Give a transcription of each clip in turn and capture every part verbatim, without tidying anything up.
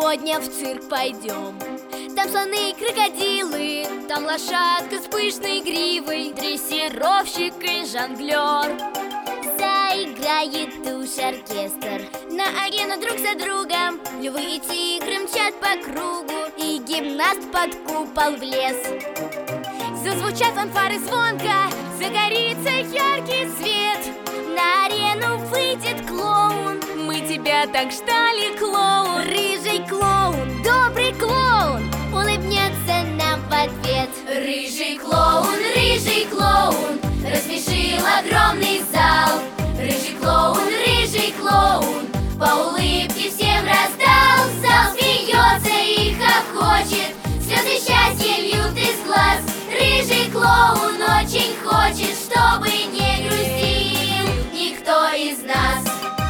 Сегодня в цирк пойдем. Там слоны и крокодилы, там лошадка с пышной гривой, дрессировщик и жонглер. Заиграет уж оркестр, на арену друг за другом львы и тигры мчат по кругу, и гимнаст под купол влез. Зазвучат фанфары звонко, загорится яркий свет. На арену выйдет клоун. Мы тебя так ждали, клоун. Рыжий клоун, добрый клоун, улыбнется нам в ответ. Рыжий клоун, рыжий клоун, рассмешил огромный зал. Рыжий клоун, рыжий клоун, по улыбке всем раздал. Зал смеется и хохочет, слезы счастья льют из глаз. Рыжий клоун очень хочет, чтобы не грустил никто из нас.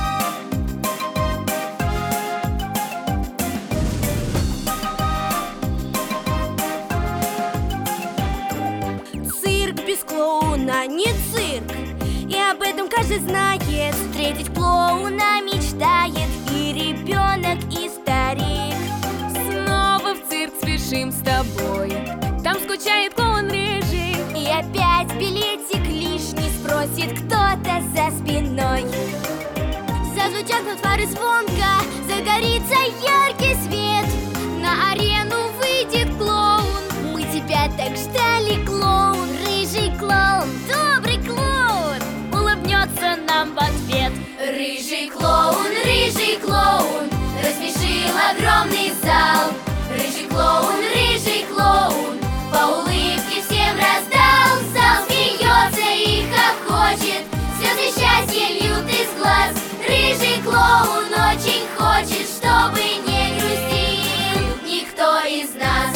Цирк без клоуна не цирк, и об этом каждый знает. Встретить клоуна мечтает и ребенок, и старик. Снова в цирк спешим с тобой, там скучает клоун рыжий. И опять билетик лишний спросит кто-то за спиной. Зазвучат фанфары звонко, загорится яркий свет. На арену выйдет клоун. Мы тебя так ждали, клоун. Рыжий клоун, добрый клоун, улыбнется нам в ответ. Рыжий клоун, рыжий клоун, рассмешил огромный зал. Рыжий клоун, рыжий клоун, по улыбке всем раздал. Зал смеется и хохочет, слезы счастья льют из глаз. Рыжий клоун очень хочет, чтобы не грустил никто из нас.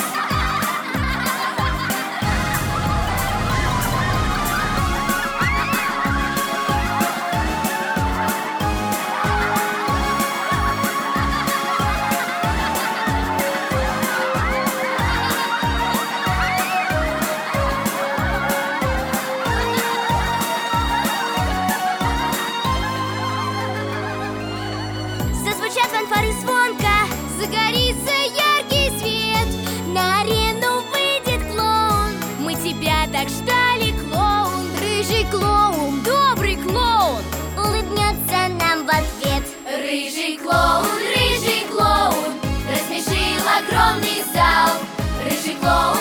Зазвучат фанфары звонко, загорится яркий свет. На арену выйдет клоун. Мы тебя так ждали, клоун. Рыжий клоун, добрый клоун, улыбнется нам в ответ. Рыжий клоун, рыжий клоун, рассмешил огромный зал. Рыжий клоун,